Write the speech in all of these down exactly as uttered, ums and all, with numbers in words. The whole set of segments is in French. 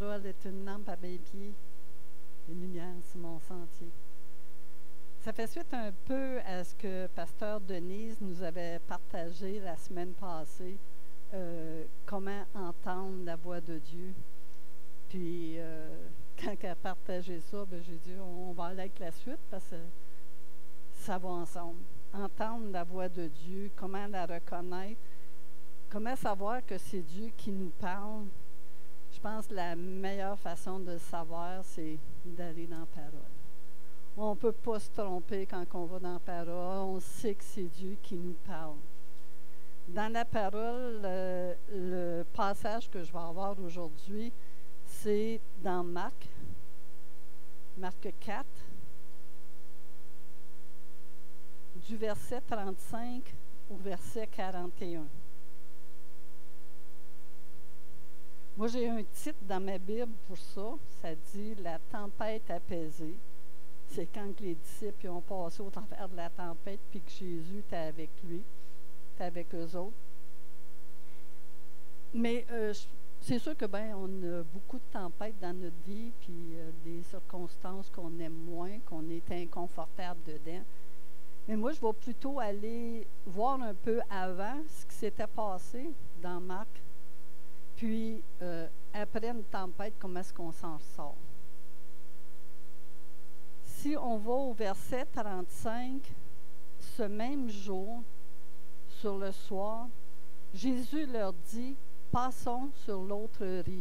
parole est une lampe à mes pieds, une lumière sur mon sentier. Ça fait suite un peu à ce que Pasteur Denise nous avait partagé la semaine passée, euh, comment entendre la voix de Dieu. Puis, euh, quand elle a partagé ça, ben, j'ai dit, on va aller avec la suite parce que ça va ensemble. Entendre la voix de Dieu, comment la reconnaître, comment savoir que c'est Dieu qui nous parle. Je pense que la meilleure façon de le savoir, c'est d'aller dans la parole. On ne peut pas se tromper quand on va dans la parole. On sait que c'est Dieu qui nous parle. Dans la parole, le, le passage que je vais avoir aujourd'hui, c'est dans Marc, Marc quatre, du verset trente-cinq au verset quarante et un. Moi, j'ai un titre dans ma Bible pour ça. Ça dit « La tempête apaisée ». C'est quand les disciples ont passé au travers de la tempête puis que Jésus était avec lui, était avec eux autres. Mais euh, c'est sûr que ben on a beaucoup de tempêtes dans notre vie, puis euh, des circonstances qu'on aime moins, qu'on est inconfortable dedans. Mais moi, je vais plutôt aller voir un peu avant ce qui s'était passé dans Marc, puis euh, après une tempête, comment est-ce qu'on s'en sort. Si on va au verset trente-cinq, ce même jour, sur le soir, Jésus leur dit, « Passons sur l'autre rive. »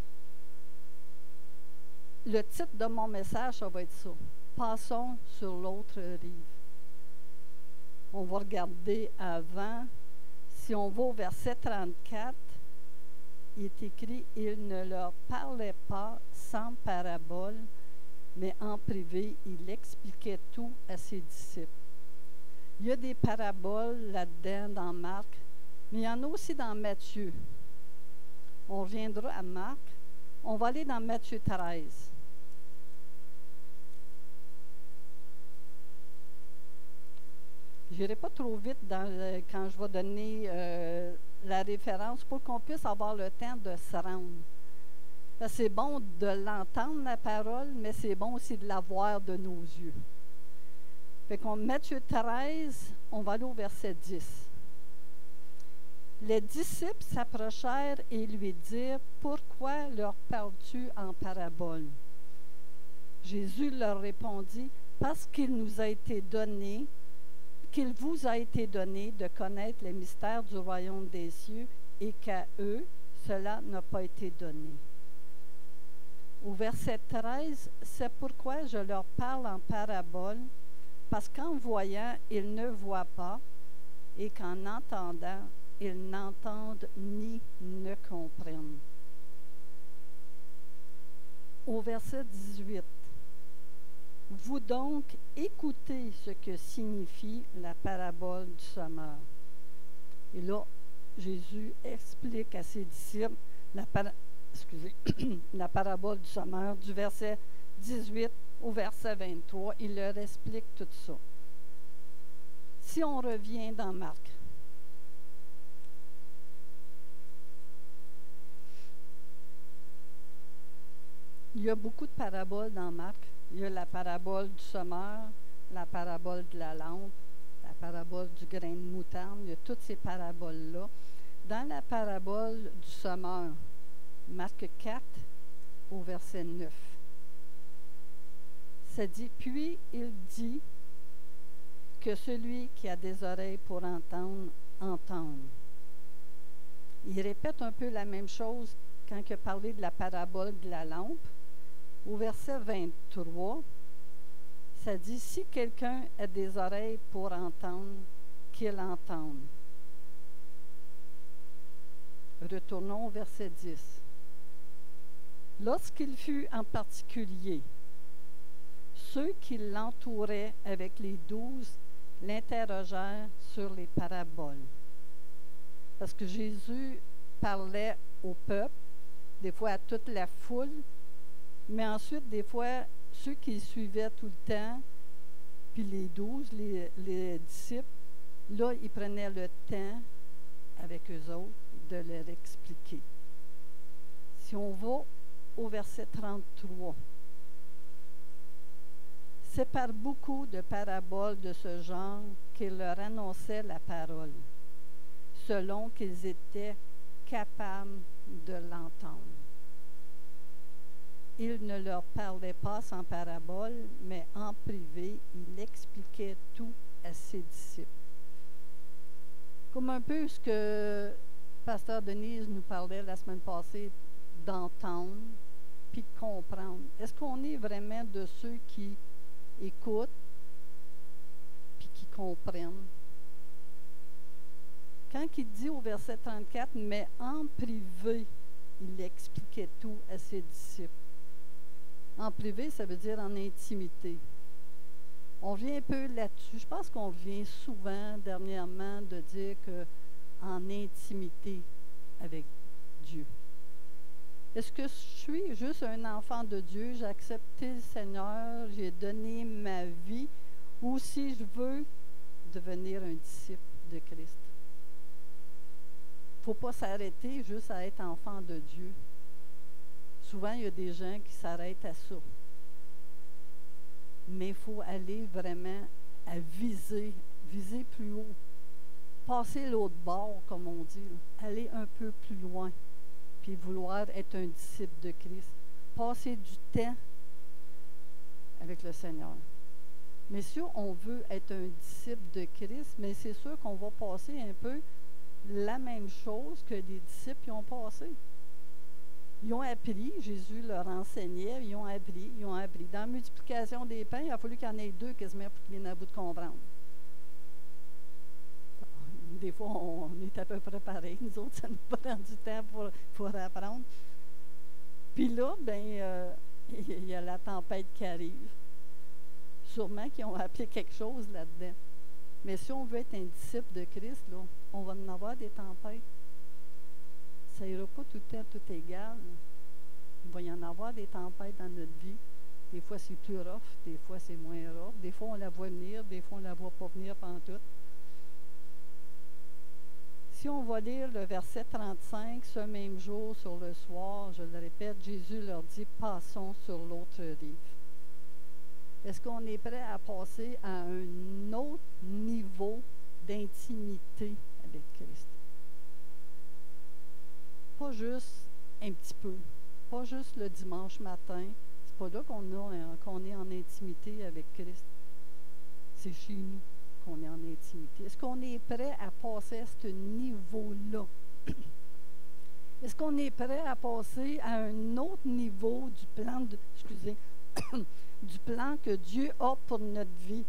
Le titre de mon message, ça va être ça, « Passons sur l'autre rive. » On va regarder avant. Si on va au verset trente-quatre, il est écrit, « Il ne leur parlait pas sans parabole, mais en privé, il expliquait tout à ses disciples. » Il y a des paraboles là-dedans dans Marc, mais il y en a aussi dans Matthieu. On reviendra à Marc. On va aller dans Matthieu treize. Je n'irai pas trop vite dans le, quand je vais donner euh, la référence pour qu'on puisse avoir le temps de se rendre. C'est bon de l'entendre, la parole, mais c'est bon aussi de la voir de nos yeux. Fait qu'on Matthieu treize, on va aller au verset dix. Les disciples s'approchèrent et lui dirent, « Pourquoi leur parles-tu en parabole? » Jésus leur répondit, « Parce qu'il nous a été donné, qu'il vous a été donné de connaître les mystères du royaume des cieux et qu'à eux, cela n'a pas été donné. » Au verset treize, « C'est pourquoi je leur parle en parabole, parce qu'en voyant, ils ne voient pas, et qu'en entendant, ils n'entendent ni ne comprennent. » Au verset dix-huit, « Vous donc écoutez ce que signifie la parabole du semeur. » Et là, Jésus explique à ses disciples la, para excusez, la parabole du semeur du verset dix-huit au verset vingt-trois. Il leur explique tout ça. Si on revient dans Marc, il y a beaucoup de paraboles dans Marc. Il y a la parabole du semeur, la parabole de la lampe, la parabole du grain de moutarde. Il y a toutes ces paraboles-là. Dans la parabole du semeur, Marc quatre, au verset neuf, ça dit, « Puis il dit que celui qui a des oreilles pour entendre, entende. » Il répète un peu la même chose quand il a parlé de la parabole de la lampe. Au verset vingt-trois, ça dit, « Si quelqu'un a des oreilles pour entendre, qu'il entende. » Retournons au verset dix. « Lorsqu'il fut en particulier, ceux qui l'entouraient avec les douze l'interrogèrent sur les paraboles. » Parce que Jésus parlait au peuple, des fois à toute la foule, mais ensuite, des fois, ceux qui suivaient tout le temps, puis les douze, les, les disciples, là, ils prenaient le temps avec eux autres de leur expliquer. Si on va au verset trente-trois. C'est par beaucoup de paraboles de ce genre qu'il leur annonçait la parole, selon qu'ils étaient capables de l'entendre. Il ne leur parlait pas sans parabole, mais en privé, il expliquait tout à ses disciples. Comme un peu ce que Pasteur Denise nous parlait la semaine passée, d'entendre puis de comprendre. Est-ce qu'on est vraiment de ceux qui écoutent puis qui comprennent? Quand il dit au verset trente-quatre, mais en privé, il expliquait tout à ses disciples. En privé, ça veut dire en intimité. On vient un peu là-dessus. Je pense qu'on vient souvent, dernièrement, de dire qu'en intimité avec Dieu. Est-ce que je suis juste un enfant de Dieu, j'ai accepté le Seigneur, j'ai donné ma vie, ou si je veux devenir un disciple de Christ? Il ne faut pas s'arrêter juste à être enfant de Dieu. Souvent, il y a des gens qui s'arrêtent à ça. Mais il faut aller vraiment à viser, viser plus haut. Passer l'autre bord, comme on dit. Là. Aller un peu plus loin. Puis vouloir être un disciple de Christ. Passer du temps avec le Seigneur. Mais si on veut être un disciple de Christ, mais c'est sûr qu'on va passer un peu la même chose que les disciples y ont passé. Ils ont appris, Jésus leur enseignait, ils ont appris, ils ont appris. Dans la multiplication des pains, il a fallu qu'il y en ait deux quasiment pour qu'ils aient à bout de comprendre. Des fois, on, on est à peu près pareil. Nous autres, ça nous prend du temps pour, pour apprendre. Puis là, bien, euh, il y a la tempête qui arrive. Sûrement qu'ils ont appris quelque chose là-dedans. Mais si on veut être un disciple de Christ, là, on va en avoir des tempêtes. Ça n'ira pas tout le temps tout égal. Il va y en avoir des tempêtes dans notre vie. Des fois, c'est plus rough, des fois, c'est moins rough. Des fois, on la voit venir, des fois, on ne la voit pas venir pantoute. Si on va lire le verset trente-cinq, ce même jour, sur le soir, je le répète, Jésus leur dit, passons sur l'autre rive. Est-ce qu'on est prêt à passer à un autre niveau d'intimité avec Christ? Pas juste un petit peu, pas juste le dimanche matin. C'est pas là qu'on, a, qu'on est en intimité avec Christ. C'est chez nous qu'on est en intimité. Est-ce qu'on est prêt à passer à ce niveau-là? Est-ce qu'on est prêt à passer à un autre niveau du plan de, excusez, du plan que Dieu a pour notre vie?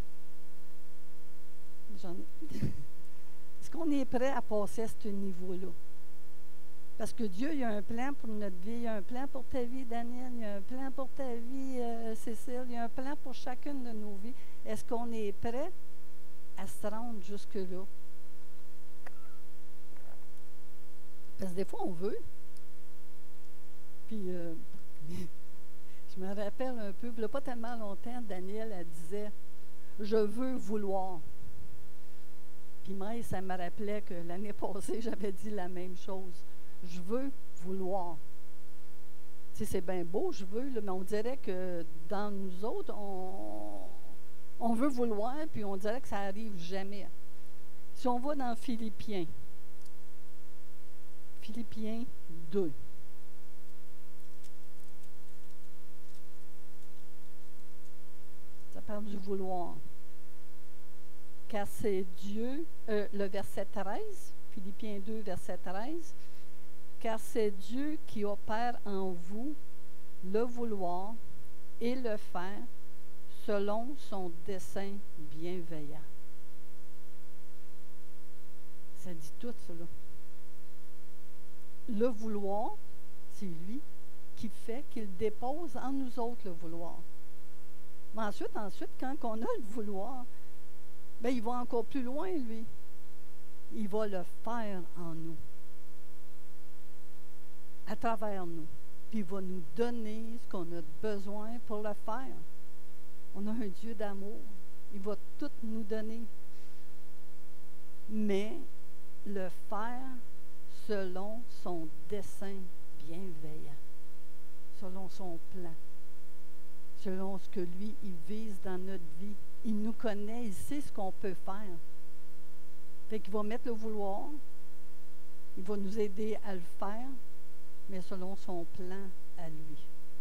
J'en ai. Est-ce qu'on est prêt à passer à ce niveau-là? Parce que Dieu, il y a un plan pour notre vie. Il y a un plan pour ta vie, Daniel. Il y a un plan pour ta vie, euh, Cécile. Il y a un plan pour chacune de nos vies. Est-ce qu'on est prêt à se rendre jusque-là? Parce que des fois, on veut. Puis, euh, je me rappelle un peu, il n'y a pas tellement longtemps, Daniel, elle disait « Je veux vouloir ». Puis moi, ça me rappelait que l'année passée, j'avais dit la même chose. Je veux vouloir. Tu sais, c'est bien beau, je veux, là, mais on dirait que dans nous autres, on, on veut vouloir, puis on dirait que ça n'arrive jamais. Si on va dans Philippiens, Philippiens deux. Ça parle du vouloir. Car c'est Dieu, euh, le verset treize, Philippiens deux, verset treize, car c'est Dieu qui opère en vous le vouloir et le faire selon son dessein bienveillant. Ça dit tout cela. Le vouloir, c'est lui qui fait qu'il dépose en nous autres le vouloir. Mais ensuite, ensuite, quand on a le vouloir, bien, il va encore plus loin, lui. Il va le faire en nous, à travers nous. Puis il va nous donner ce qu'on a besoin pour le faire. On a un Dieu d'amour. Il va tout nous donner. Mais le faire selon son dessein bienveillant. selon son plan, selon ce que lui, il vise dans notre vie. Il nous connaît, il sait ce qu'on peut faire. Fait qu'il va mettre le vouloir, il va nous aider à le faire, mais selon son plan à lui.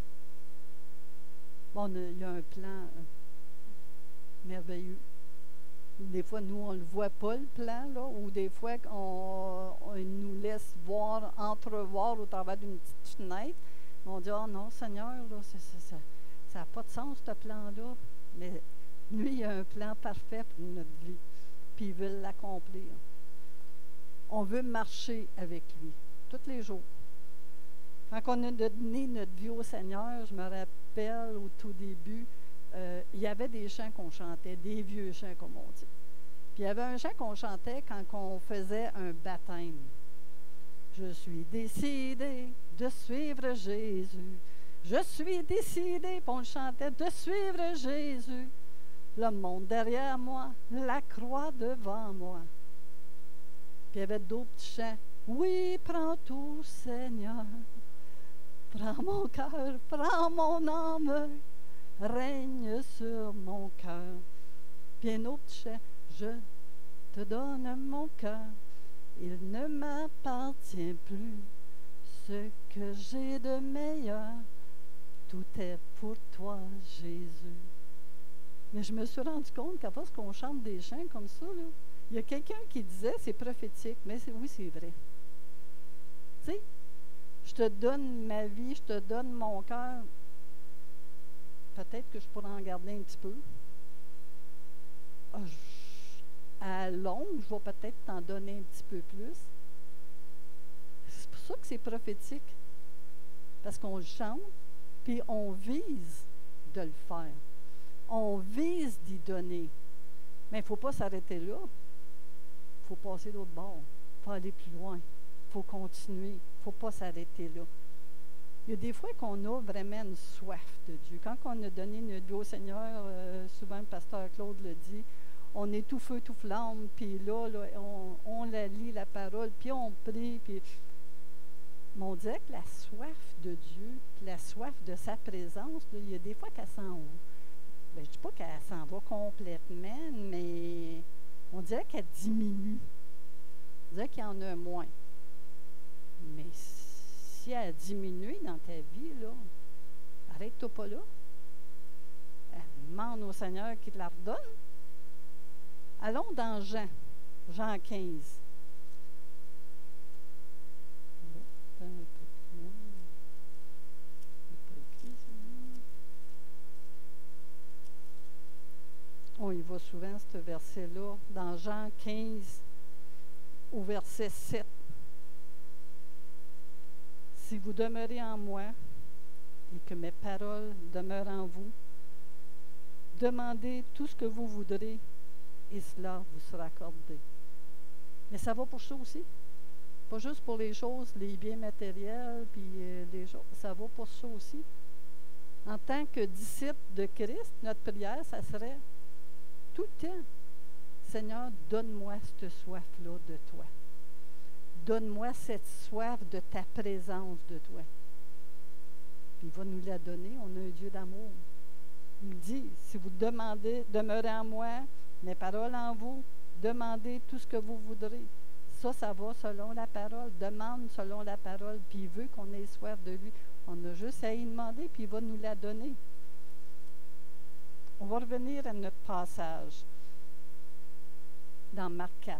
Bon, il y a un plan euh, merveilleux. Des fois, nous, on ne le voit pas, le plan, là, ou des fois, on, on nous laisse voir, entrevoir au travers d'une petite fenêtre. On dit, oh non, Seigneur, là, c'est, c'est, ça ça n'a pas de sens, ce plan-là. Mais lui, il a un plan parfait pour notre vie, puis il veut l'accomplir. On veut marcher avec lui, tous les jours. Quand on a donné notre vie au Seigneur, je me rappelle au tout début, euh, il y avait des chants qu'on chantait, des vieux chants, comme on dit. Puis il y avait un chant qu'on chantait quand on faisait un baptême. Je suis décidé de suivre Jésus. Je suis décidé, puis on le chantait, de suivre Jésus. Le monde derrière moi, la croix devant moi. Puis il y avait d'autres petits chants. Oui, prends tout, Seigneur. Prends mon cœur, prends mon âme, règne sur mon cœur. Puis un autre chant. Je te donne mon cœur, il ne m'appartient plus. Ce que j'ai de meilleur, tout est pour toi, Jésus. Mais je me suis rendu compte qu'à force qu'on chante des chants comme ça, là, il y a quelqu'un qui disait, c'est prophétique, mais c'est, oui, c'est vrai. Tu sais, je te donne ma vie, je te donne mon cœur. Peut-être que je pourrais en garder un petit peu. Ah, je, à longue, je vais peut-être t'en donner un petit peu plus. C'est pour ça que c'est prophétique. Parce qu'on le chante, puis on vise de le faire. On vise d'y donner. Mais il ne faut pas s'arrêter là. Il faut passer l'autre bord. Il faut aller plus loin. Il faut continuer. Il ne faut pas s'arrêter là. Il y a des fois qu'on a vraiment une soif de Dieu. Quand on a donné notre vie au Seigneur, euh, souvent le pasteur Claude le dit, on est tout feu, tout flamme, puis là, là on, on la lit, la parole, puis on prie, puis mais on dirait que la soif de Dieu, la soif de sa présence, là, il y a des fois qu'elle s'en va. Ben, je ne dis pas qu'elle s'en va complètement, mais on dirait qu'elle diminue. On dirait qu'il y en a moins. Mais si elle a diminué dans ta vie, là, arrête-toi pas là. Demande au Seigneur qu'il te la redonne. Allons dans Jean, Jean quinze. Un peu plus loin. Je n'ai pas écrit ça. On y va souvent, ce verset-là, dans Jean quinze, au verset sept. Si vous demeurez en moi et que mes paroles demeurent en vous, demandez tout ce que vous voudrez et cela vous sera accordé. Mais ça va pour ça aussi. Pas juste pour les choses, les biens matériels, puis euh, les choses. Ça va pour ça aussi. En tant que disciple de Christ, notre prière, ça serait tout le temps, Seigneur, donne-moi cette soif-là de toi. Donne-moi cette soif de ta présence de toi. Puis il va nous la donner. On a un Dieu d'amour. Il dit, si vous demandez, demeurez en moi, mes paroles en vous, demandez tout ce que vous voudrez. Ça, ça va selon la parole. Demande selon la parole. Puis il veut qu'on ait soif de lui. On a juste à y demander, puis il va nous la donner. On va revenir à notre passage dans Marc quatre.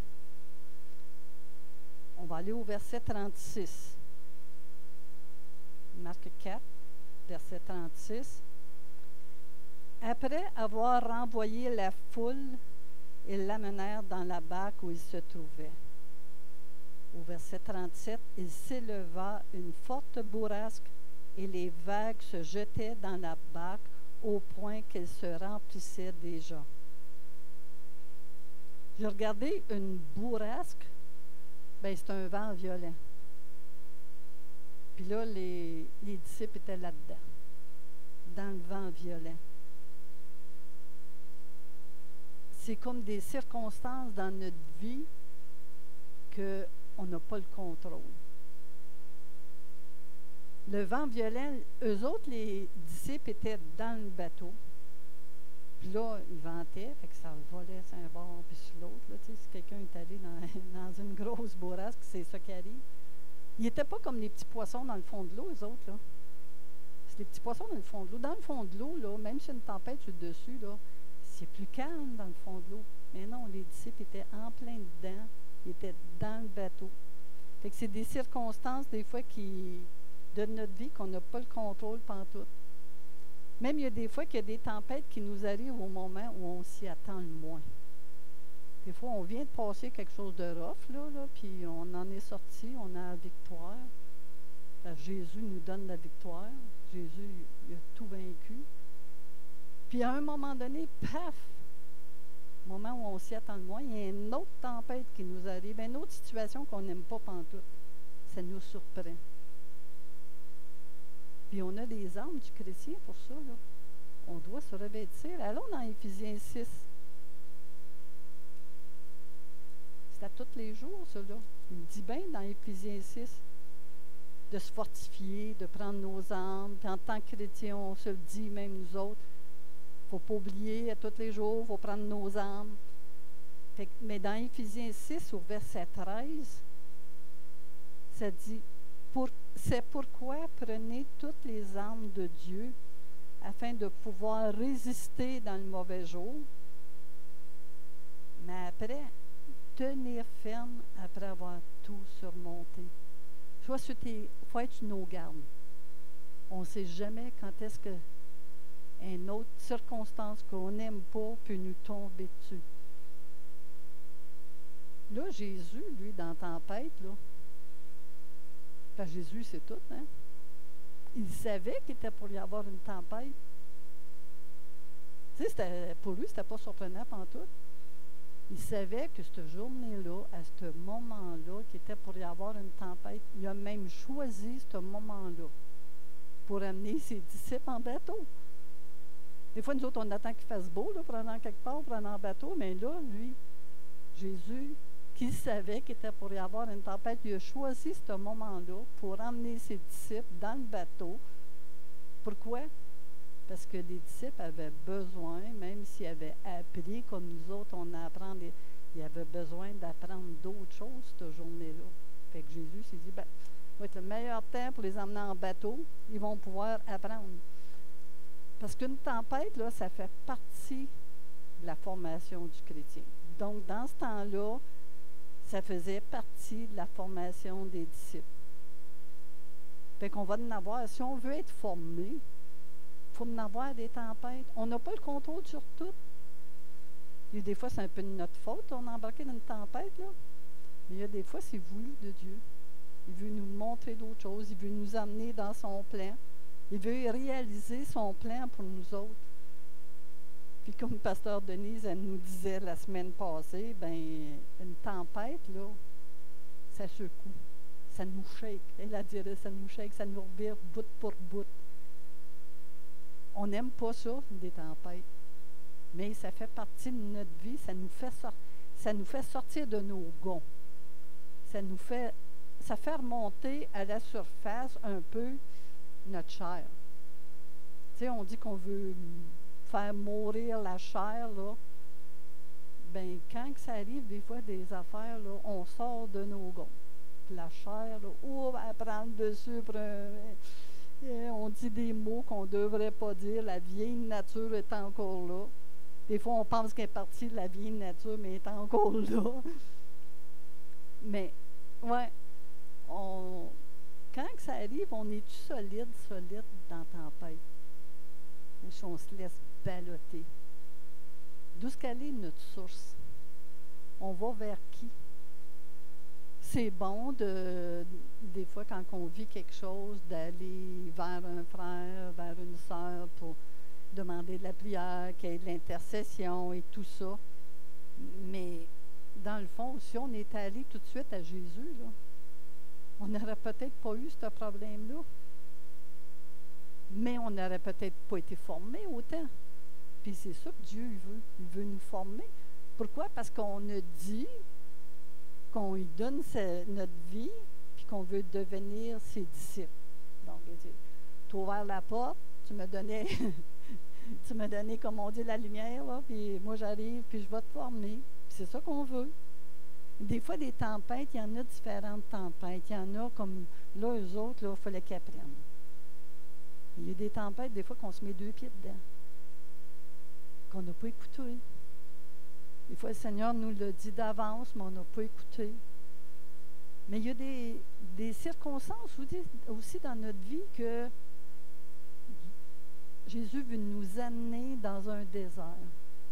On va aller au verset trente-six. Marc quatre, verset trente-six. Après avoir renvoyé la foule, ils l'amenèrent dans la barque où il se trouvait. Au verset trente-sept, il s'éleva une forte bourrasque et les vagues se jetaient dans la barque au point qu'elle se remplissait déjà. J'ai regardé une bourrasque, bien, c'est un vent violent. Puis là, les, les disciples étaient là-dedans, dans le vent violent. C'est comme des circonstances dans notre vie qu'on n'a pas le contrôle. le vent violent, eux autres, les disciples étaient dans le bateau. Puis là, ils vantaient, fait que ça volait sur un bord puis sur l'autre. Là, si quelqu'un est allé dans, dans une grosse bourrasque, c'est ça qui arrive. Ils n'étaient pas comme les petits poissons dans le fond de l'eau, eux autres. Là. C'est les petits poissons dans le fond de l'eau. Dans le fond de l'eau, là, même s'il y a une tempête sur le dessus, là, c'est plus calme dans le fond de l'eau. Mais non, les disciples étaient en plein dedans. Ils étaient dans le bateau. Fait que c'est des circonstances, des fois, qui, de notre vie, qu'on n'a pas le contrôle pantoute. Même il y a des fois qu'il y a des tempêtes qui nous arrivent au moment où on s'y attend le moins. Des fois, on vient de passer quelque chose de rough, là, là, puis on en est sorti, on a la victoire. Là, Jésus nous donne la victoire. Jésus, il a tout vaincu. Puis à un moment donné, paf, au moment où on s'y attend le moins, il y a une autre tempête qui nous arrive, une autre situation qu'on n'aime pas pantoute. Ça nous surprend. Puis on a des armes du chrétien pour ça, là. On doit se revêtir. Allons dans Éphésiens six. C'est à tous les jours, ça, là. Il dit bien dans Éphésiens six de se fortifier, de prendre nos armes. Puis en tant que chrétien, on se le dit, même nous autres. Il ne faut pas oublier à tous les jours, il faut prendre nos armes. Fait que, mais dans Éphésiens six, au verset treize, ça dit Pour, c'est pourquoi prenez toutes les armes de Dieu afin de pouvoir résister dans le mauvais jour, mais après, tenir ferme après avoir tout surmonté. Soit sur tes, faut être sur nos gardes. On ne sait jamais quand est-ce que une autre circonstance qu'on n'aime pas peut nous tomber dessus. Là, Jésus, lui, dans la tempête, là, parce que Jésus, c'est tout, hein? Il savait qu'il était pour y avoir une tempête. Tu sais, c'était, pour lui, c'était pas surprenant pantoute. Il savait que cette journée-là, à ce moment-là, qu'il était pour y avoir une tempête, il a même choisi ce moment-là pour amener ses disciples en bateau. Des fois, nous autres, on attend qu'il fasse beau, là, pour aller quelque part, pour aller en bateau, mais là, lui, Jésus, qu'il savait qu'il était pour y avoir une tempête, il a choisi ce moment-là pour emmener ses disciples dans le bateau. Pourquoi? Parce que les disciples avaient besoin, même s'ils avaient appris, comme nous autres, on apprend, des, ils avaient besoin d'apprendre d'autres choses cette journée-là. Fait que Jésus s'est dit, ben, ça va être le meilleur temps pour les emmener en bateau, ils vont pouvoir apprendre. Parce qu'une tempête, là, ça fait partie de la formation du chrétien. Donc, dans ce temps-là, ça faisait partie de la formation des disciples. Fait qu'on va en avoir, si on veut être formé, il faut en avoir des tempêtes. On n'a pas le contrôle sur tout. Et des fois, c'est un peu de notre faute, on a embarqué dans une tempête, là. Mais il y a des fois, c'est voulu de Dieu. Il veut nous montrer d'autres choses, il veut nous amener dans son plan. Il veut réaliser son plan pour nous autres. Puis comme le pasteur Denise, elle nous disait la semaine passée, ben une tempête, là, ça secoue, ça nous shake. Elle a dit, ça nous shake, ça nous revire bout pour bout. On n'aime pas ça, des tempêtes. Mais ça fait partie de notre vie, ça nous fait, sor- ça nous fait sortir de nos gonds. Ça nous fait, ça fait remonter à la surface un peu notre chair. Tu sais, on dit qu'on veut faire mourir la chair, là. Bien, quand ça arrive, des fois, des affaires, là, on sort de nos gonds. Puis la chair, là, oh, elle prend le dessus pour un, on dit des mots qu'on ne devrait pas dire. La vieille nature est encore là. Des fois, on pense qu'elle est partie de la vieille nature, mais elle est encore là. Mais, ouais, on, quand ça arrive, on est solide, solide dans la tempête. Ou si on se laisse balloter. D'où est-ce qu'elle est notre source? On va vers qui? C'est bon, de, des fois, quand on vit quelque chose, d'aller vers un frère, vers une sœur pour demander de la prière, qu'il y ait de l'intercession et tout ça. Mais, dans le fond, si on était allé tout de suite à Jésus, là, on n'aurait peut-être pas eu ce problème-là. Mais on n'aurait peut-être pas été formé autant. Puis c'est ça que Dieu veut. Il veut nous former. Pourquoi? Parce qu'on a dit qu'on lui donne sa, notre vie, puis qu'on veut devenir ses disciples. Donc, il dit, tu as ouvert la porte, tu me donnais, tu me donnais, comme on dit, la lumière, là, puis moi j'arrive, puis je vais te former. Puis c'est ça qu'on veut. Des fois, des tempêtes, il y en a différentes tempêtes. Il y en a comme, là, eux autres, là, il fallait qu'ils apprennent. Il y a des tempêtes, des fois, qu'on se met deux pieds dedans, qu'on n'a pas écouté. Des fois, le Seigneur nous l'a dit d'avance, mais on n'a pas écouté. Mais il y a des, des circonstances aussi dans notre vie que Jésus veut nous amener dans un désert.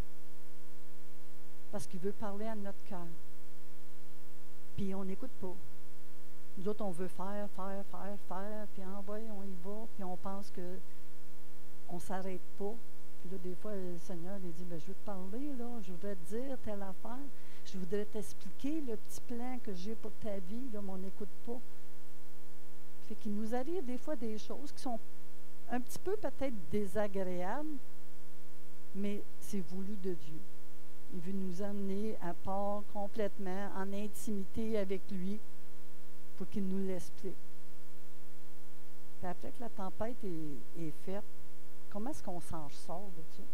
Parce qu'il veut parler à notre cœur. Puis on n'écoute pas. Nous autres, on veut faire, faire, faire, faire, puis en bas, on y va, puis on pense que on ne s'arrête pas. Puis là, des fois, le Seigneur il dit, ben, je veux te parler, là, je voudrais te dire telle affaire, je voudrais t'expliquer le petit plan que j'ai pour ta vie, là, mais on n'écoute pas. Fait qu'il nous arrive des fois des choses qui sont un petit peu peut-être désagréables, mais c'est voulu de Dieu. Il veut nous amener à part complètement en intimité avec lui pour qu'il nous l'explique. Puis après que la tempête est, est faite, comment est-ce qu'on s'en sort de ça?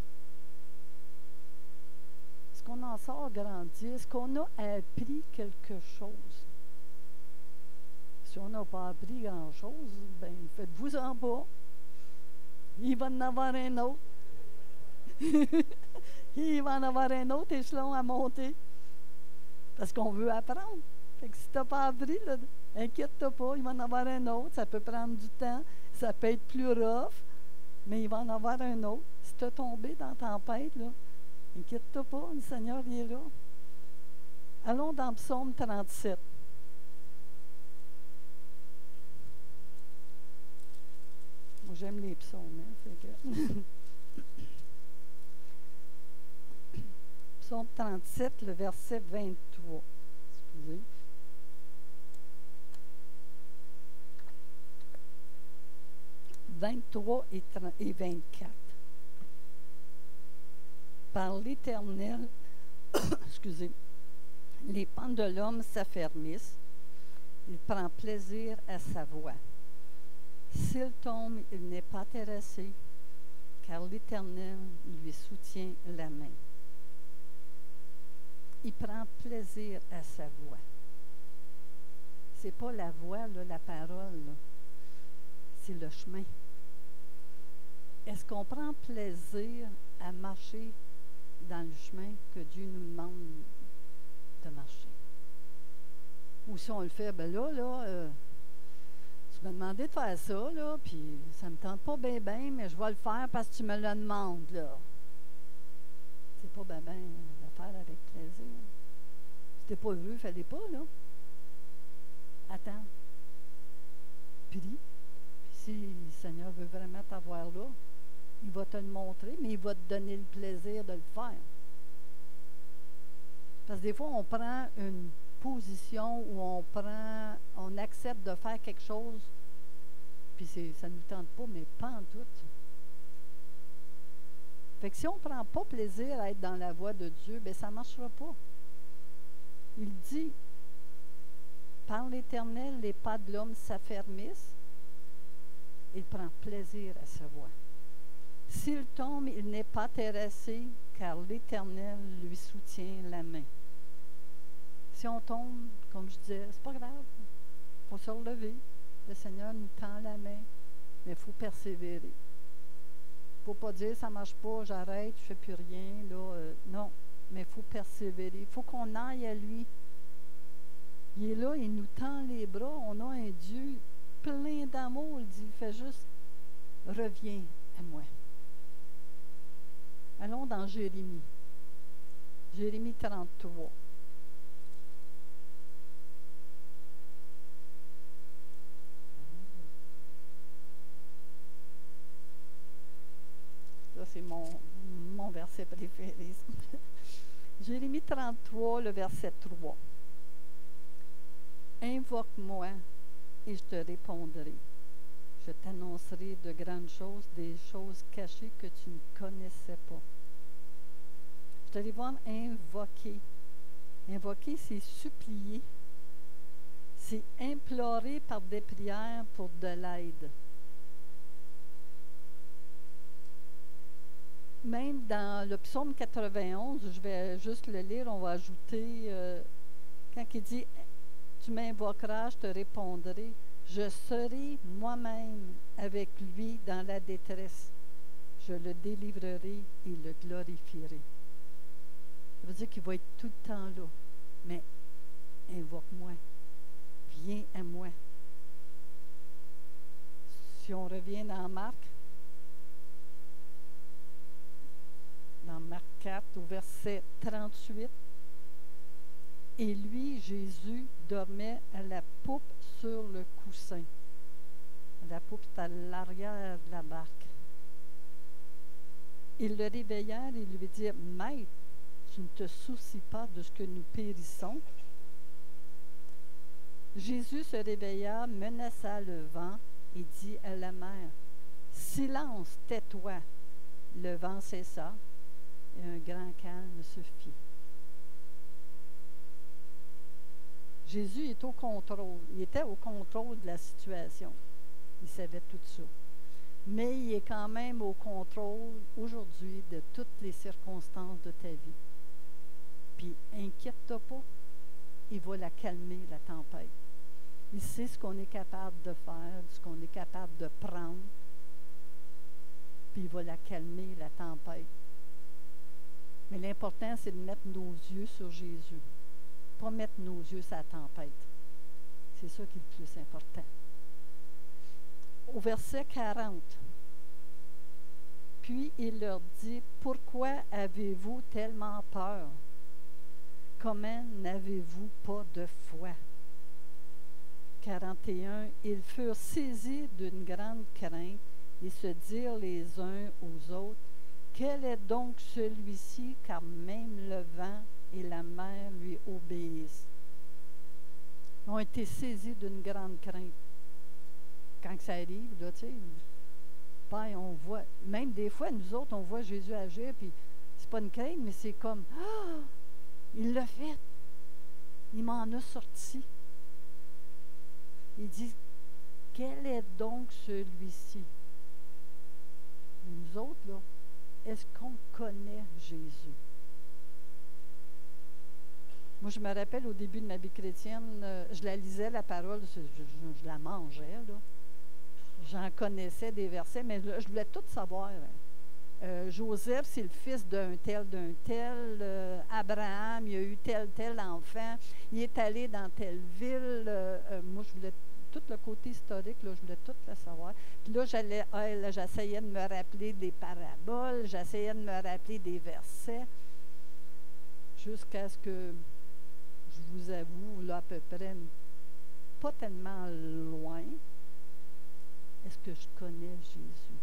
Est-ce qu'on en sort grandi? Est-ce qu'on a appris quelque chose? Si on n'a pas appris grand-chose, bien, faites-vous-en pas. Il va en avoir un autre. Il va en avoir un autre échelon à monter. Parce qu'on veut apprendre. Fait que si tu n'as pas appris, là, inquiète-toi pas, il va en avoir un autre. Ça peut prendre du temps, ça peut être plus rough, mais il va en avoir un autre. Si tu es tombé dans la tempête, là, inquiète-toi pas, le Seigneur il est là. Allons dans Psaume trente-sept. Moi, j'aime les psaumes. Hein, fait que Psaume trente-sept, le verset vingt-trois. Excusez. vingt-trois et vingt-quatre. Par l'Éternel, excusez, les pans de l'homme s'affermissent, il prend plaisir à sa voix. S'il tombe, il n'est pas terrassé, car l'Éternel lui soutient la main. Il prend plaisir à sa voix. Ce n'est pas la voix, là, la parole, là. C'est le chemin. Est-ce qu'on prend plaisir à marcher dans le chemin que Dieu nous demande de marcher? Ou si on le fait, ben là, là, euh, tu m'as demandé de faire ça, là, puis ça ne me tente pas bien, bien, mais je vais le faire parce que tu me le demandes, là. C'est pas bien, bien de faire avec plaisir. Si t'es pas heureux, fais-les pas, là. Attends. Prie. Puis si le Seigneur veut vraiment t'avoir là, il va te le montrer, mais il va te donner le plaisir de le faire. Parce que des fois, on prend une position où on prend, on accepte de faire quelque chose, puis c'est, ça ne nous tente pas, mais pas en tout. Fait que si on ne prend pas plaisir à être dans la voie de Dieu, bien, ça ne marchera pas. Il dit, par l'Éternel, les pas de l'homme s'affermissent, il prend plaisir à sa voix. S'il tombe, il n'est pas terrassé, car l'Éternel lui soutient la main. Si on tombe, comme je disais, c'est pas grave. Il faut se relever. Le Seigneur nous tend la main, mais il faut persévérer. Il ne faut pas dire, ça ne marche pas, j'arrête, je ne fais plus rien. Là, euh, non, mais il faut persévérer. Il faut qu'on aille à lui. Il est là, il nous tend les bras. On a un Dieu plein d'amour. Il dit, fais juste, reviens à moi. Allons dans Jérémie. Jérémie trente-trois. Ça, c'est mon, mon verset préféré. Jérémie trente-trois, le verset trois. Invoque-moi et je te répondrai. Je t'annoncerai de grandes choses, des choses cachées que tu ne connaissais pas. Je te vais voir invoquer. Invoquer, c'est supplier. c'est implorer par des prières pour de l'aide. Même dans le psaume quatre-vingt-onze, je vais juste le lire, on va ajouter, euh, quand il dit « Tu m'invoqueras, je te répondrai, je serai moi-même avec lui dans la détresse. Je le délivrerai et le glorifierai. » Ça veut dire qu'il va être tout le temps là. Mais invoque-moi. Viens à moi. Si on revient dans Marc, dans Marc quatre, au verset trente-huit, « Et lui, Jésus, dormait à la poupe sur le coussin. » La poupe est à l'arrière de la barque. Ils le réveillèrent et lui dirent, « Maître, tu ne te soucies pas de ce que nous périssons. » Jésus se réveilla, menaça le vent et dit à la mer, « Silence, tais-toi. » Le vent cessa et un grand calme se fit. Jésus est au contrôle. Il était au contrôle de la situation. Il savait tout ça. Mais il est quand même au contrôle aujourd'hui de toutes les circonstances de ta vie. Puis, inquiète-toi pas, il va la calmer, la tempête. Il sait ce qu'on est capable de faire, ce qu'on est capable de prendre, puis il va la calmer, la tempête. Mais l'important, c'est de mettre nos yeux sur Jésus, pas mettre nos yeux sur la tempête. C'est ça qui est le plus important. Au verset quarante, « Puis il leur dit, « Pourquoi avez-vous tellement peur? Comment n'avez-vous pas de foi? » quarante et un, « Ils furent saisis d'une grande crainte et se dirent les uns aux autres, « Quel est donc celui-ci, car même le vent et la mer lui obéissent? » Ils ont été saisis d'une grande crainte. Quand ça arrive, là, tu sais, ben, on voit, même des fois, nous autres, on voit Jésus agir, puis c'est pas une crainte, mais c'est comme, ah, il l'a fait. Il m'en a sorti. Il dit, quel est donc celui-ci? Nous autres, là, est-ce qu'on connaît Jésus? Moi, je me rappelle au début de ma vie chrétienne, euh, je la lisais, la parole, je, je, je la mangeais, là. J'en connaissais des versets, mais je, je voulais tout savoir. Hein. Euh, Joseph, c'est le fils d'un tel, d'un tel. Euh, Abraham, il a eu tel, tel enfant. Il est allé dans telle ville. Euh, euh, moi, je voulais tout le côté historique, là, je voulais tout le savoir. Puis là, j'allais, ah, là, j'essayais de me rappeler des paraboles, j'essayais de me rappeler des versets, jusqu'à ce que, je vous avoue, là, à peu près, pas tellement loin, est-ce que je connais Jésus?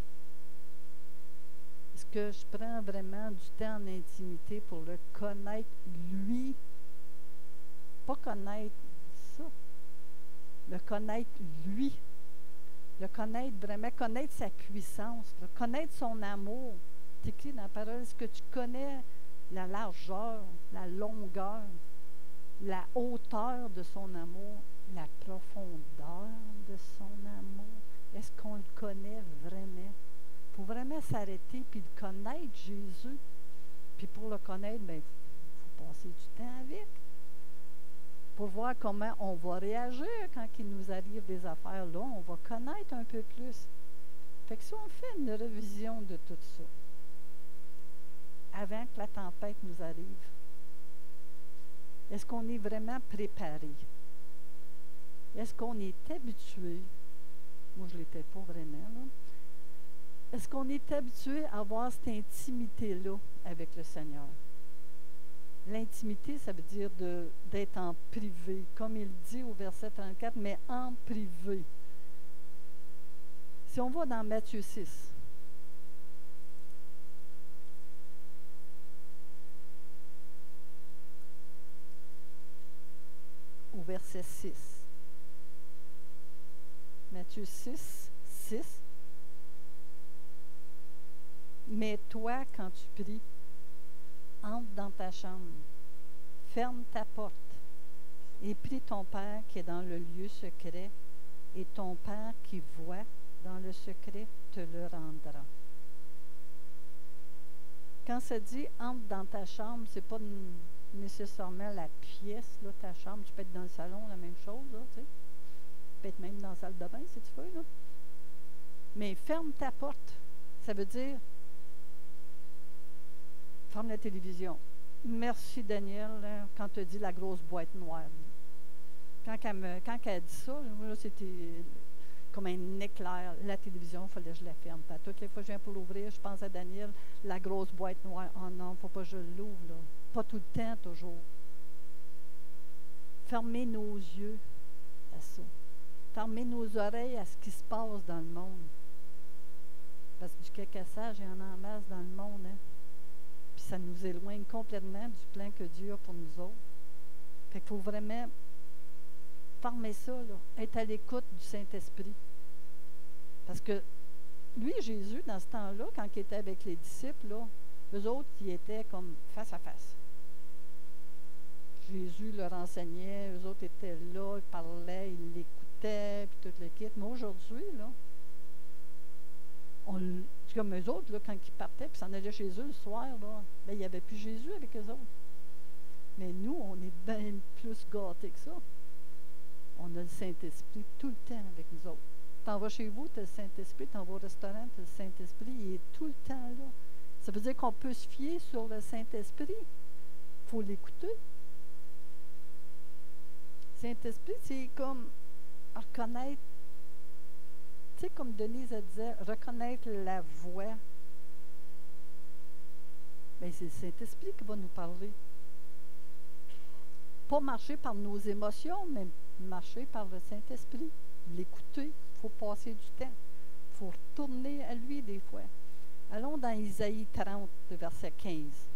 Est-ce que je prends vraiment du temps en intimité pour le connaître, lui? Pas connaître ça. Le connaître, lui. Le connaître vraiment, connaître sa puissance, le connaître son amour. C'est écrit dans la parole, est-ce que tu connais la largeur, la longueur, la hauteur de son amour, la profondeur de son amour? Est-ce qu'on le connaît vraiment? Pour vraiment s'arrêter puis le connaître, Jésus. Puis pour le connaître, bien, il faut passer du temps avec. Pour voir comment on va réagir quand il nous arrive des affaires là, on va connaître un peu plus. Fait que si on fait une révision de tout ça, avant que la tempête nous arrive, est-ce qu'on est vraiment préparé? Est-ce qu'on est habitué? Moi, je ne l'étais pas vraiment, là. Est-ce qu'on est habitué à avoir cette intimité-là avec le Seigneur? L'intimité, ça veut dire de, d'être en privé, comme il dit au verset trente-quatre, mais en privé. Si on va dans Matthieu six, au verset six, Matthieu six, six, « Mais toi, quand tu pries, entre dans ta chambre, ferme ta porte Et prie ton Père qui est dans le lieu secret, et ton Père qui voit dans le secret te le rendra. Quand ça dit entre dans ta chambre, c'est pas nécessairement la pièce, là, ta chambre. Tu peux être dans le salon, la même chose, là, tu sais. Tu peux être même dans la salle de bain si tu veux, là. Mais ferme ta porte. Ça veut dire ferme la télévision. Merci, Daniel, hein, quand tu as dit la grosse boîte noire. Quand elle, me, quand elle a dit ça, là, c'était comme un éclair. La télévision, il fallait que je la ferme. Puis, toutes les fois que je viens pour l'ouvrir, je pense à Daniel, la grosse boîte noire. Oh non, il ne faut pas que je l'ouvre, là. Pas tout le temps, toujours. Fermez nos yeux à ça. Fermez nos oreilles à ce qui se passe dans le monde. Parce que du cacassage, il y en a en masse dans le monde, hein. Puis ça nous éloigne complètement du plan que Dieu a pour nous autres. Fait qu'il faut vraiment fermer ça, là, être à l'écoute du Saint-Esprit. Parce que lui, Jésus, dans ce temps-là, quand il était avec les disciples, là, eux autres, ils étaient comme face à face. Jésus leur enseignait, eux autres étaient là, ils parlaient, ils l'écoutaient, puis tout le kit. Mais aujourd'hui, là, on, c'est comme eux autres, là, quand ils partaient, puis s'en allaient chez eux le soir, là, ben, il n'y avait plus Jésus avec eux autres. Mais nous, on est bien plus gâtés que ça. On a le Saint-Esprit tout le temps avec nous autres. T'en vas chez vous, tu as le Saint-Esprit, t'en vas au restaurant, tu as le Saint-Esprit, il est tout le temps là. Ça veut dire qu'on peut se fier sur le Saint-Esprit. Il faut l'écouter. Saint-Esprit, c'est comme reconnaître, tu sais, comme Denise a disait, reconnaître la voix. Bien, c'est le Saint-Esprit qui va nous parler. Pas marcher par nos émotions, mais marcher par le Saint-Esprit. L'écouter, il faut passer du temps. Il faut retourner à lui des fois. Allons dans Isaïe trente, verset quinze.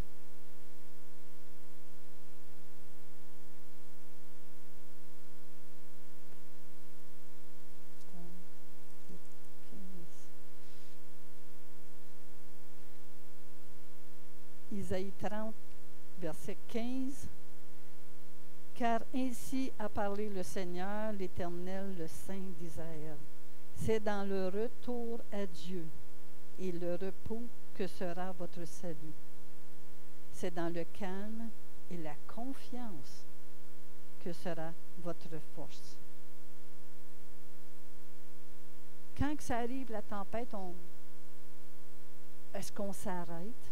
Isaïe trente, verset quinze. Car ainsi a parlé le Seigneur, l'Éternel, le Saint d'Israël. C'est dans le retour à Dieu et le repos que sera votre salut. C'est dans le calme et la confiance que sera votre force. Quand que ça arrive, la tempête, on, est-ce qu'on s'arrête?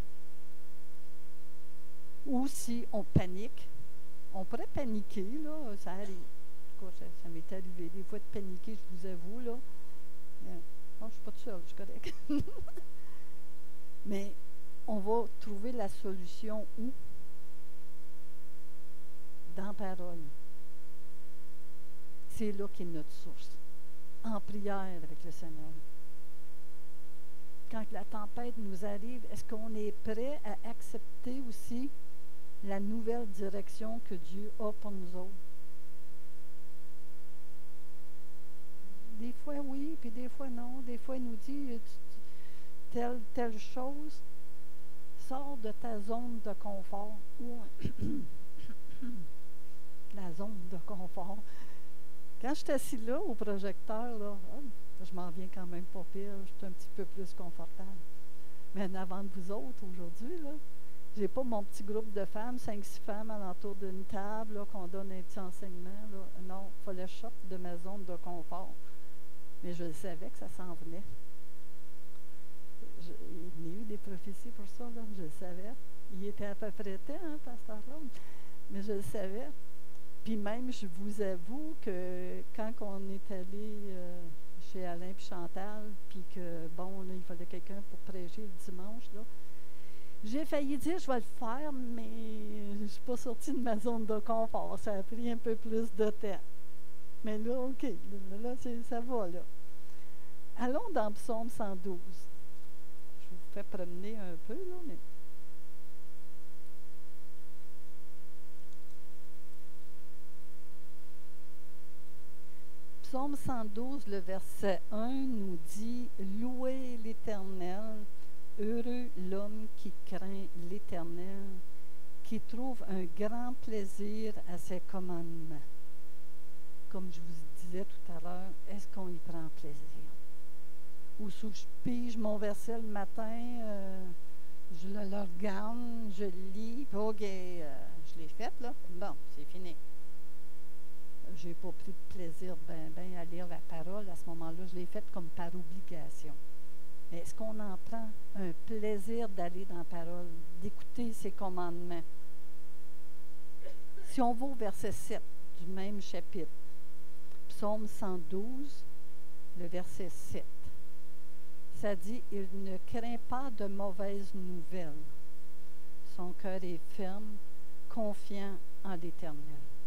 Ou si on panique? On pourrait paniquer, là, ça arrive. En tout cas, ça, ça m'est arrivé des fois de paniquer, je vous avoue, là. Mais, non, je ne suis pas toute seule, je suis correcte. Mais on va trouver la solution où? Dans la parole. C'est là qu'est notre source. En prière avec le Seigneur. Quand la tempête nous arrive, est-ce qu'on est prêt à accepter aussi la nouvelle direction que Dieu a pour nous autres? Des fois oui, puis des fois non. Des fois il nous dit telle, telle chose, sors de ta zone de confort. Ou la zone de confort. Quand je suis assis là au projecteur, là, je m'en viens quand même pas pire, je suis un petit peu plus confortable. Mais en avant de vous autres aujourd'hui, là, j'ai pas mon petit groupe de femmes, cinq, six femmes alentour d'une table, là, qu'on donne un petit enseignement. Là. Non, il fallait que je sorte de ma zone de confort. Mais je le savais que ça s'en venait. Je, il y a eu des prophéties pour ça, là, je le savais. Il était à peu près temps, hein, pasteur Claude. Mais je le savais. Puis même, je vous avoue que quand on est allé euh, chez Alain et Chantal, puis que, bon, là, il fallait quelqu'un pour prêcher le dimanche, là, j'ai failli dire, je vais le faire, mais je ne suis pas sortie de ma zone de confort. Ça a pris un peu plus de temps. Mais là, OK, là, là c'est, ça va, là. Allons dans Psaume cent douze. Je vous fais promener un peu, là, mais... Psaume cent douze, le verset un, nous dit « Louez l'Éternel, heureux l'homme qui craint l'Éternel, qui trouve un grand plaisir à ses commandements. » comme je vous disais tout à l'heure, est-ce qu'on y prend plaisir? Ou si je pige mon verset le matin, euh, je le, le regarde, je le lis, puis OK, euh, je l'ai fait, là. Bon, c'est fini. J'ai pas pris de plaisir ben, ben à lire la parole. À ce moment-là, je l'ai faite comme par obligation. Mais est-ce qu'on en prend un plaisir d'aller dans la parole, d'écouter ses commandements? Si on va au verset sept du même chapitre, Psaume cent douze, le verset sept, ça dit « Il ne craint pas de mauvaises nouvelles. Son cœur est ferme, confiant en l'Éternel. »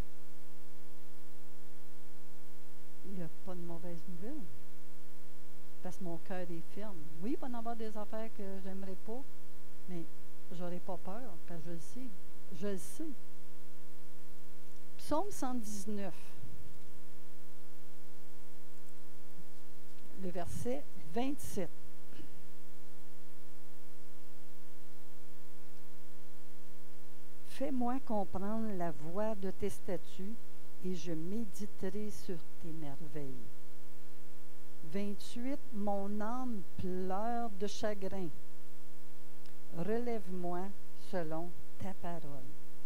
Il n'y a pas de mauvaises nouvelles. Parce que mon cœur est ferme. Oui, il va y en avoir des affaires que j'aimerais pas, mais je n'aurai pas peur, parce que je le sais. Je le sais. Psaume cent dix-neuf, le verset vingt-sept. Fais-moi comprendre la voie de tes statuts et je méditerai sur tes merveilles. vingt-huit. Mon âme pleure de chagrin. Relève-moi selon ta parole.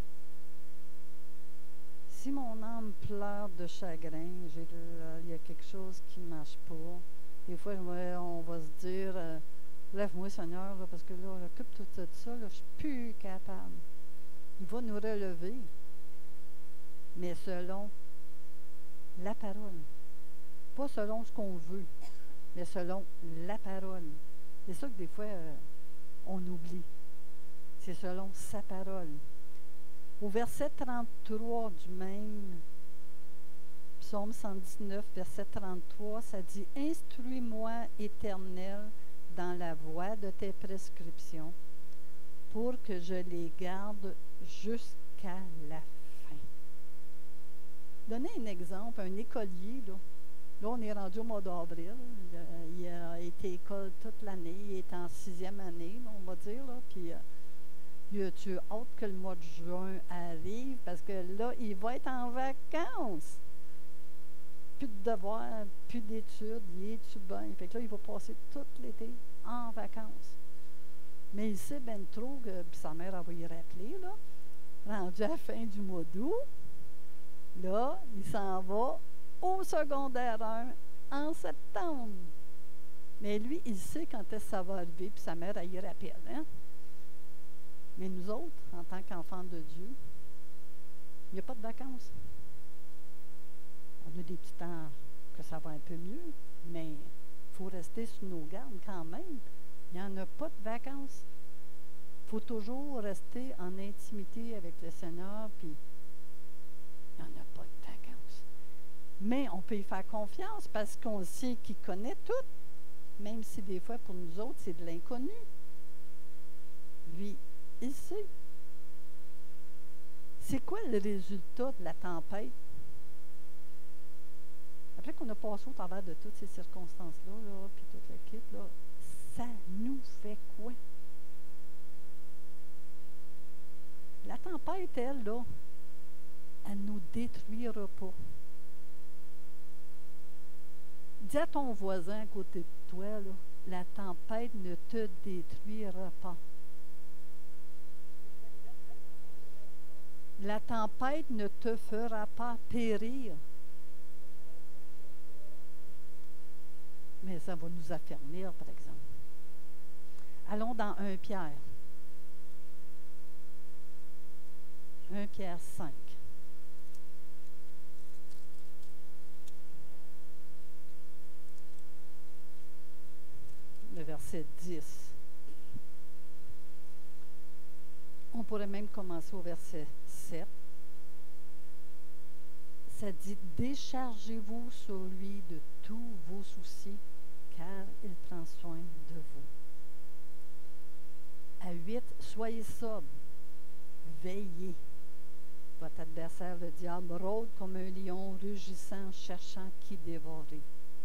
Si mon âme pleure de chagrin, j'ai, il y a quelque chose qui ne marche pas. Des fois, on va se dire, euh, lève-moi Seigneur, là, parce que là, j'occupe tout ça, là, je ne suis plus capable. Il va nous relever, mais selon la parole. Pas selon ce qu'on veut, mais selon la parole. C'est ça que des fois, euh, on oublie. C'est selon sa parole. Au verset trente-trois du même Psaume cent dix-neuf, verset trente-trois, ça dit « Instruis-moi, Éternel, dans la voie de tes prescriptions, pour que je les garde jusqu'à la fin. » Donnez un exemple, un écolier, là. Là, on est rendu au mois d'avril. Il a été école toute l'année. Il est en sixième année, là, on va dire. Là, puis, euh, tu as hâte que le mois de juin arrive parce que là, il va être en vacances. Plus de devoirs, plus d'études. Il est-tu bien? Fait que là, il va passer tout l'été en vacances. Mais il sait bien trop que puis sa mère va y rappeler, là, rendu à la fin du mois d'août, là, il s'en va au secondaire un en septembre. Mais lui, il sait quand est-ce que ça va arriver, puis sa mère, elle y rappelle. Hein? Mais nous autres, en tant qu'enfants de Dieu, il n'y a pas de vacances. On a des petits temps que ça va un peu mieux, mais il faut rester sur nos gardes quand même. Il n'y en a pas de vacances. Il faut toujours rester en intimité avec le Seigneur, puis il n'y en a pas de vacances. Mais on peut y faire confiance parce qu'on sait qu'il connaît tout, même si des fois pour nous autres, c'est de l'inconnu. Lui, il sait. C'est quoi le résultat de la tempête? Après qu'on a passé au travers de toutes ces circonstances-là, là, puis toute la kit, là, ça nous fait quoi? La tempête, elle, là, elle ne nous détruira pas. Dis à ton voisin à côté de toi, là, la tempête ne te détruira pas. La tempête ne te fera pas périr. Mais ça va nous affermir, par exemple. Allons dans un Pierre. un Pierre cinq. Le verset dix. On pourrait même commencer au verset sept. Ça dit « Déchargez-vous sur lui de tous vos soucis, car il prend soin de vous. » À huit, soyez sobres, veillez. Votre adversaire, le diable, rôde comme un lion rugissant, cherchant qui dévorer.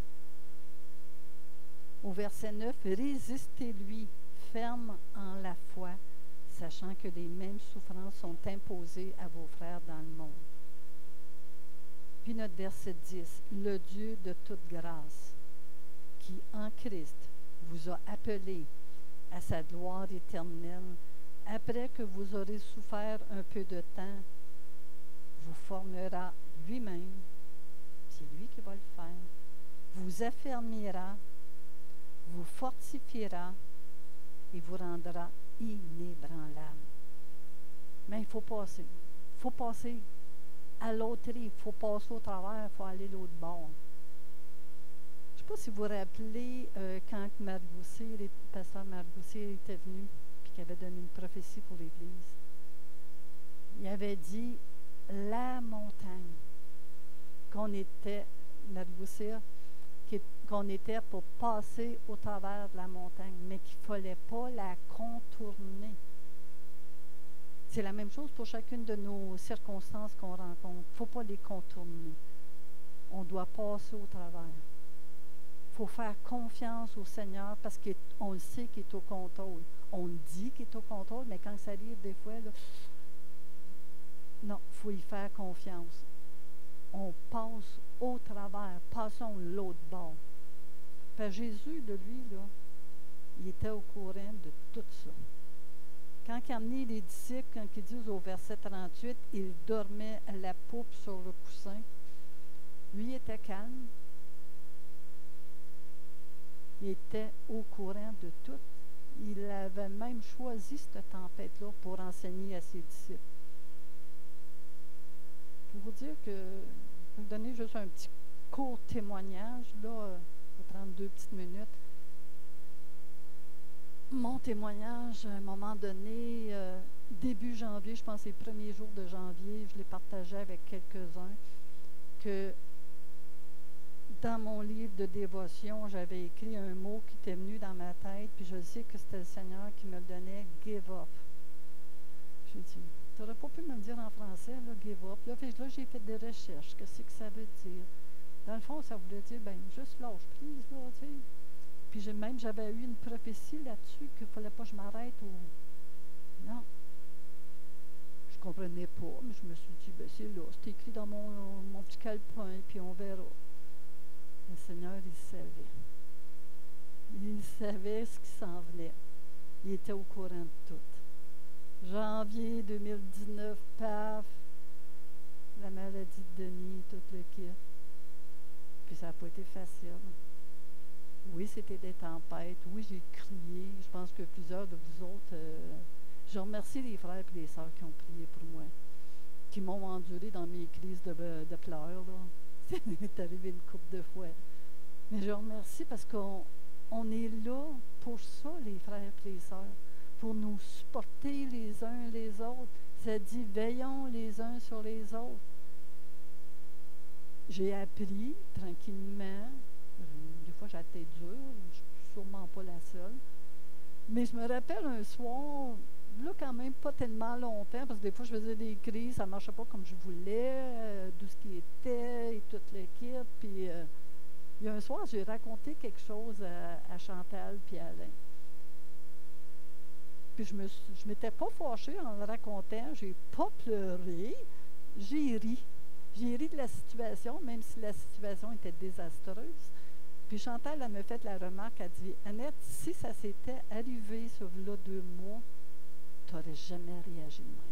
Au verset neuf, résistez-lui, ferme en la foi, sachant que les mêmes souffrances sont imposées à vos frères dans le monde. Puis notre verset dix, le Dieu de toute grâce, qui en Christ vous a appelé à sa gloire éternelle, après que vous aurez souffert un peu de temps, vous formera lui-même, c'est lui qui va le faire, vous affermira, vous fortifiera et vous rendra inébranlable. Mais il faut passer. Il faut passer à l'autre rive. Il faut passer au travers. Il faut aller de l'autre bord. Je ne sais pas si vous vous rappelez euh, quand Marc Goussier, le pasteur Marc Goussier était venu et qu'il avait donné une prophétie pour l'Église. Il avait dit la montagne qu'on était, Marc Goussier, qu'on était pour passer au travers de la montagne, mais qu'il ne fallait pas la contourner. C'est la même chose pour chacune de nos circonstances qu'on rencontre. Il ne faut pas les contourner. On doit passer au travers. Il faut faire confiance au Seigneur parce qu'on le sait qu'il est au contrôle. On le dit qu'il est au contrôle, mais quand ça arrive des fois, là, non, il faut y faire confiance. On passe au travers, passons l'autre bord. Parce que Jésus, de lui, là, il était au courant de tout ça. Quand il a amené les disciples, quand ils disent au verset trente-huit, il dormait à la poupe sur le coussin, lui il était calme. Il était au courant de tout. Il avait même choisi cette tempête-là pour enseigner à ses disciples. Je peux vous dire que, je vais vous donner juste un petit court témoignage, là, pour trente-deux petites minutes. Mon témoignage, à un moment donné, euh, début janvier, je pense les premiers jours de janvier, je l'ai partagé avec quelques-uns, que dans mon livre de dévotion, j'avais écrit un mot qui était venu dans ma tête, puis je sais que c'était le Seigneur qui me le donnait, « give up ». J'ai dit, tu n'aurais pas pu me le dire en français, là, « give up ». Là, là j'ai fait des recherches, qu'est-ce que ça veut dire. Dans le fond, ça voulait dire, ben juste lâche prise, là, tu sais. Puis j'ai, même, j'avais eu une prophétie là-dessus qu'il ne fallait pas que je m'arrête au... Non. Je ne comprenais pas, mais je me suis dit, ben c'est là, c'est écrit dans mon, mon petit calepin, puis on verra. Le Seigneur, il savait. Il savait ce qui s'en venait. Il était au courant de tout. Janvier deux mille dix-neuf, paf, la maladie de Denis, tout le kit. Puis ça n'a pas été facile. Oui, c'était des tempêtes. Oui, j'ai crié. Je pense que plusieurs de vous autres, euh, je remercie les frères et les sœurs qui ont prié pour moi, qui m'ont enduré dans mes crises de, de pleurs. C'est arrivé une couple de fois. Mais je remercie parce qu'on on est là pour ça, les frères et les sœurs, pour nous supporter les uns les autres. Ça dit, veillons les uns sur les autres. J'ai appris tranquillement. Des fois, j'ai la tête dure, je ne suis sûrement pas la seule. Mais je me rappelle un soir, là, quand même pas tellement longtemps, parce que des fois, je faisais des crises, ça ne marchait pas comme je voulais, euh, d'où ce qui était, et toute l'équipe. Puis, euh, il y a un soir, j'ai raconté quelque chose à, à Chantal puis à Alain. Puis, je ne m'étais pas fâchée en le racontant, j'ai pas pleuré, j'ai ri. J'ai ri de la situation, même si la situation était désastreuse. Puis Chantal, elle m'a fait la remarque, elle dit, Annette, si ça s'était arrivé sur là deux mois, tu n'aurais jamais réagi de même.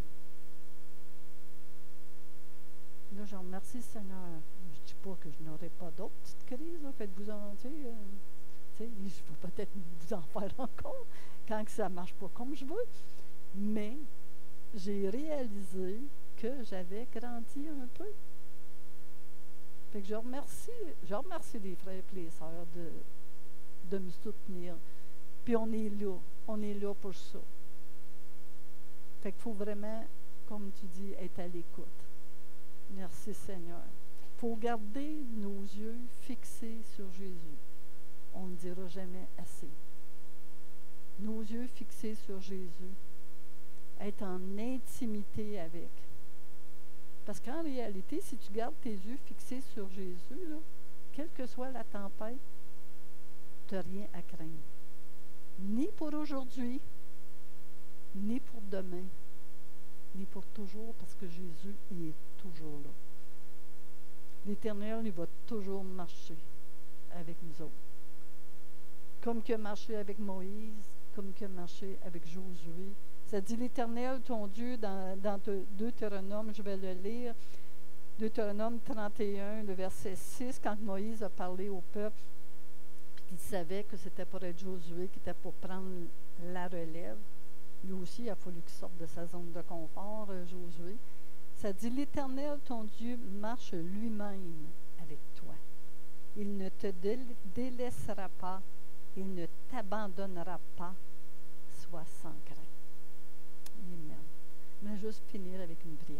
Là, je remercie le Seigneur. Je ne dis pas que je n'aurai pas d'autres petites crises, là. Faites-vous en, tu sais, euh, tu sais, je peux peut-être vous en faire encore quand que ça ne marche pas comme je veux. Mais j'ai réalisé que j'avais grandi un peu. Fait que je remercie, je remercie les frères et les sœurs de, de me soutenir. Puis on est là, on est là pour ça. Fait qu'il faut vraiment, comme tu dis, être à l'écoute. Merci Seigneur. Il faut garder nos yeux fixés sur Jésus. On ne dira jamais assez. Nos yeux fixés sur Jésus. Être en intimité avec. Parce qu'en réalité, si tu gardes tes yeux fixés sur Jésus, là, quelle que soit la tempête, tu n'as rien à craindre. Ni pour aujourd'hui, ni pour demain, ni pour toujours, parce que Jésus il est toujours là. l'Éternel, il va toujours marcher avec nous autres. Comme qu'il a marché avec Moïse, comme qu'il a marché avec Josué. Ça dit l'Éternel, ton Dieu, dans, dans Deutéronome, je vais le lire, Deutéronome trente et un, le verset six, quand Moïse a parlé au peuple, puis qu'il savait que c'était pour être Josué qui était pour prendre la relève. Lui aussi, il a fallu qu'il sorte de sa zone de confort, Josué. Ça dit, l'Éternel, ton Dieu, marche lui-même avec toi. Il ne te délaissera pas, il ne t'abandonnera pas, sois sans crainte. Amen. Je vais juste finir avec une prière.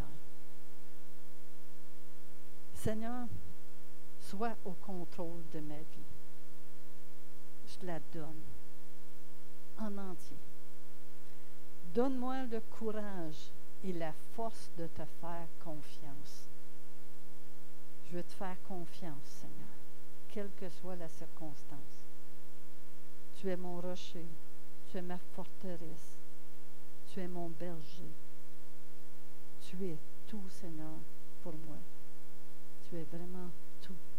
Seigneur, sois au contrôle de ma vie. Je te la donne en entier. Donne-moi le courage et la force de te faire confiance. Je veux te faire confiance, Seigneur, quelle que soit la circonstance. Tu es mon rocher, tu es ma forteresse, tu es mon berger. Tu es tout, Seigneur, pour moi. Tu es vraiment tout.